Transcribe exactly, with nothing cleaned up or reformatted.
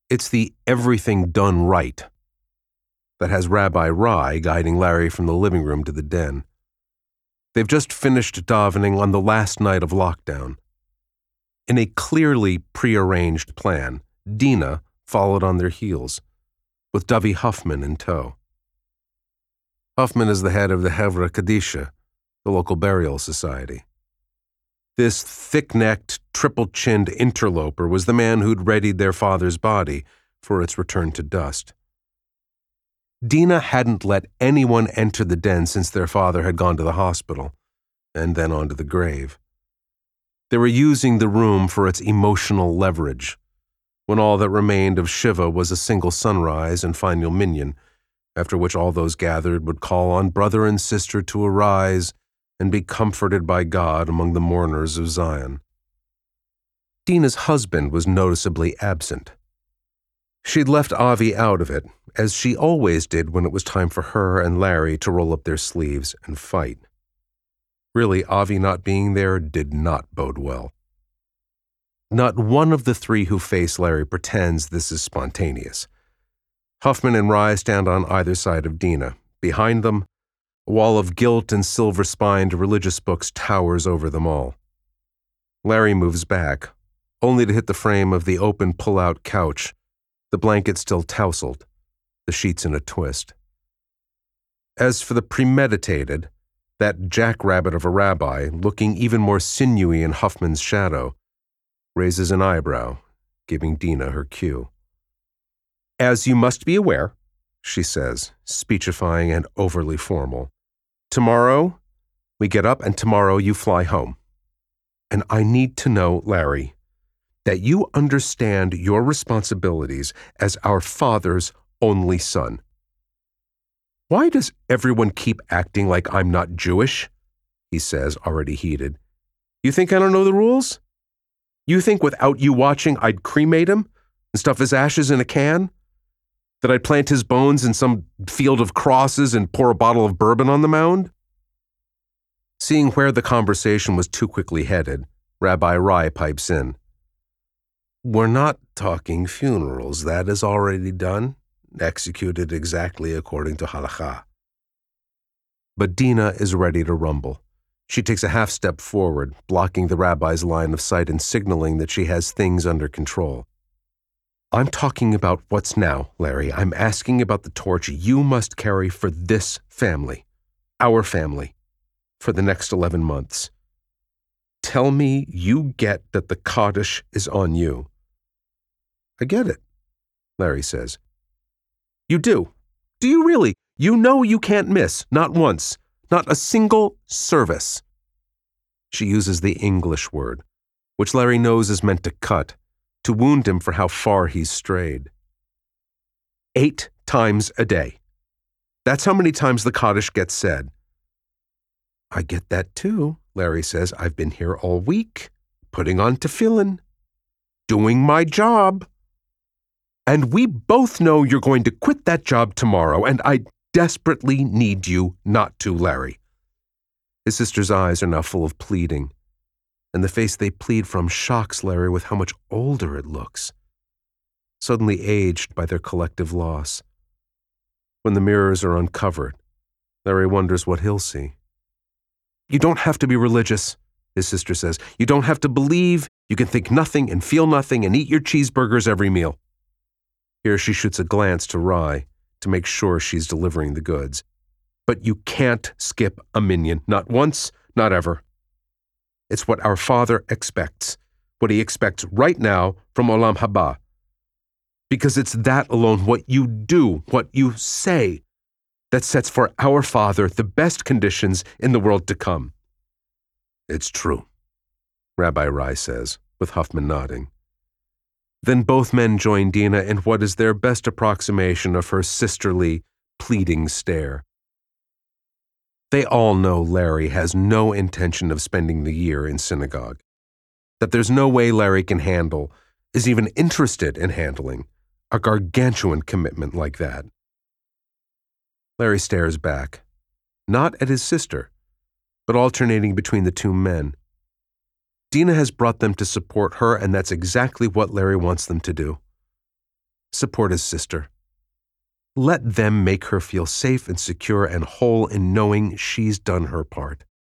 It's the everything done right that has Rabbi Rai guiding Larry from the living room to the den. They've just finished davening on the last night of lockdown. In a clearly prearranged plan, Dina followed on their heels, with Davi Huffman in tow. Huffman is the head of the Hevra Kadisha, the local burial society. This thick-necked, triple-chinned interloper was the man who'd readied their father's body for its return to dust. Dina hadn't let anyone enter the den since their father had gone to the hospital, and then on to the grave. They were using the room for its emotional leverage, when all that remained of Shiva was a single sunrise and final minyan, after which all those gathered would call on brother and sister to arise and be comforted by God among the mourners of Zion. Dina's husband was noticeably absent. She'd left Avi out of it, as she always did when it was time for her and Larry to roll up their sleeves and fight. Really, Avi not being there did not bode well. Not one of the three who face Larry pretends this is spontaneous. Huffman and Rai stand on either side of Dina. Behind them, a wall of gilt and silver-spined religious books towers over them all. Larry moves back, only to hit the frame of the open pull-out couch, the blanket still tousled, the sheets in a twist. As for the premeditated, that jackrabbit of a rabbi, looking even more sinewy in Huffman's shadow, raises an eyebrow, giving Dina her cue. "As you must be aware," she says, speechifying and overly formal, "tomorrow we get up and tomorrow you fly home. And I need to know, Larry, that you understand your responsibilities as our father's only son." "Why does everyone keep acting like I'm not Jewish?" he says, already heated. "You think I don't know the rules? You think without you watching I'd cremate him and stuff his ashes in a can? That I'd plant his bones in some field of crosses and pour a bottle of bourbon on the mound?" Seeing where the conversation was too quickly headed, Rabbi Rai pipes in. "We're not talking funerals. That is already done, executed exactly according to halakha." But Dina is ready to rumble. She takes a half step forward, blocking the rabbi's line of sight and signaling that she has things under control. "I'm talking about what's now, Larry. I'm asking about the torch you must carry for this family, our family, for the next eleven months. Tell me you get that the Kaddish is on you." "I get it," Larry says. "You do? Do you really? You know you can't miss, not once, not a single service." She uses the English word, which Larry knows is meant to cut, to wound him for how far he's strayed. Eight times a day. That's how many times the Kaddish gets said. "I get that too," Larry says. "I've been here all week, putting on tefillin, doing my job. And we both know you're going to quit that job tomorrow, and I desperately need you not to, Larry." His sister's eyes are now full of pleading, and the face they plead from shocks Larry with how much older it looks, suddenly aged by their collective loss. When the mirrors are uncovered, Larry wonders what he'll see. "You don't have to be religious," his sister says. "You don't have to believe. You can think nothing and feel nothing and eat your cheeseburgers every meal." Here she shoots a glance to Rai to make sure she's delivering the goods. "But you can't skip a minyan, not once, not ever. It's what our Father expects, what he expects right now from Olam Haba. Because it's that alone, what you do, what you say, that sets for our Father the best conditions in the world to come." "It's true," Rabbi Rai says, with Huffman nodding. Then both men join Dina in what is their best approximation of her sisterly, pleading stare. They all know Larry has no intention of spending the year in synagogue, that there's no way Larry can handle, is even interested in handling, a gargantuan commitment like that. Larry stares back, not at his sister, but alternating between the two men. Dina has brought them to support her, and that's exactly what Larry wants them to do. support his sister. Let them make her feel safe and secure and whole in knowing she's done her part.